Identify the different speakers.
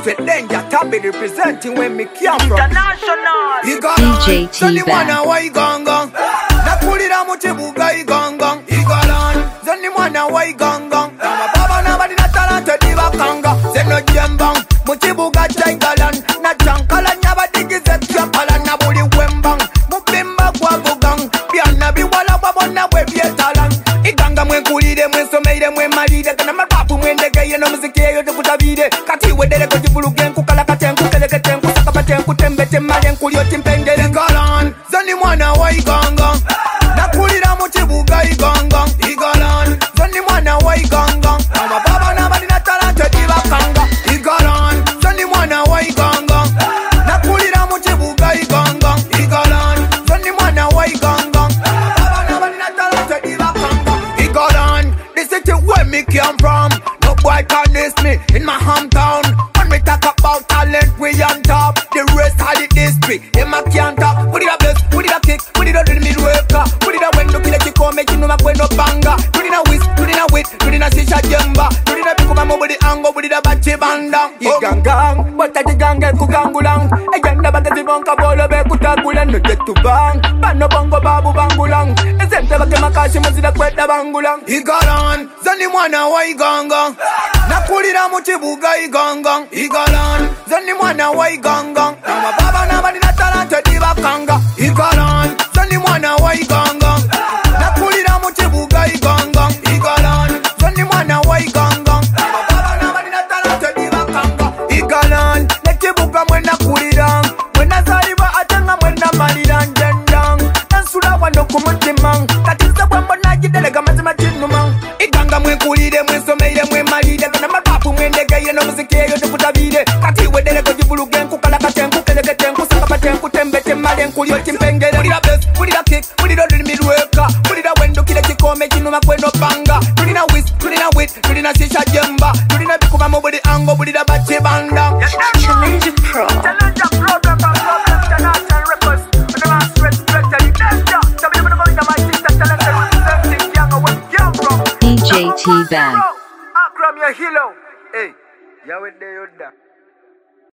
Speaker 1: Prophet Danger Tabby representing when me come from
Speaker 2: International.
Speaker 3: DJ T-Bag.
Speaker 1: Why gong gong? Nakulira muchibuga igong. Igalan. Zani mwana why gong gong? Kama baba na badi na talanta diva kanga. Zeno jembang. Muchibuga jaigalan. Na chankala nyaba digize kyapala na buli wembang. Mubimba kwa gugang. Biana biwala wabona webietalan. Iganga mwenkulide mwensomeire mwemalide. Kana mapapu mwendege yeno muziki yote kutabide. Kati wedele kujibuluge nkukala katenku keleke tenku sakapa tenku tembete male nkulio timpengele. Igalan. Zani mwana wa igong. Nakulira muchibuga igong. Igalan. Zani mwana wa igong. Kama baba na badi na talanta diva kanga. Igalan. Zani mwana wa igong. Nakulira muchibuga igong. Igalan. Zani mwana wa igong. Kama baba na badi na talanta diva kanga. Igalan. This is where me came from. No boy can diss me in my hometown. When we talk about talent, we on top. The rest of the district, them a can't talk. Put it a bless, put it a kick, put it a little mid-worker. Put it a when no kill a chico, make you know my no banga. Put it a whisk, put it a wit, put it a sisha jemba. Put it a pick up my mobile ango, put it a bachi banda. Igangang, but a gangan kugangulang. A ganda but a zibonka bolo be kutagulan. No get to bang, but no bongo babu bangulang. A zemte bake makashi mazida kweta bangulang. Igalan, zani mwana wa iganga. Nakulira muchibuga iganga. Igalan, zani mwana wa iganga. Kama baba na badi na talanta diva kanga. Igalan, zani mwana wa iganga. Nakulira muchibuga iganga. Igalan, zani mwana wa iganga. Kama baba na badi na talanta diva kanga. Igalan, nechibuga mwena kulira. Mwena zaliba atanga mwena malira njendang. Nansula wano kumutimang. Katiza wambo na jidelega mazima chinumang. Iganga mwekulire mwensomeire mwemalire. Kana mapapu mwendege yeno muziki yote kutabide. Kati wedele kujibuluge nkukala katenku keleke tenku sakapa tenku tembete male nkulio timpengele. Put it a bless, put it a kick, put it a little mid-worker. Put it a wendo kile chikome chinuma kweno banga. Put it a whisk, put it a wit, put it a sisha jemba. Put it a bikuba mobile ango, put it a bachi banda.
Speaker 3: Challenge Pro.
Speaker 2: Challenge Pro. International records. When the mass respect the danger. So we never go into my sister talented representing young or where you from.
Speaker 3: DJ T-Bag.
Speaker 2: Akram your hero. Hey, you with the Yoda.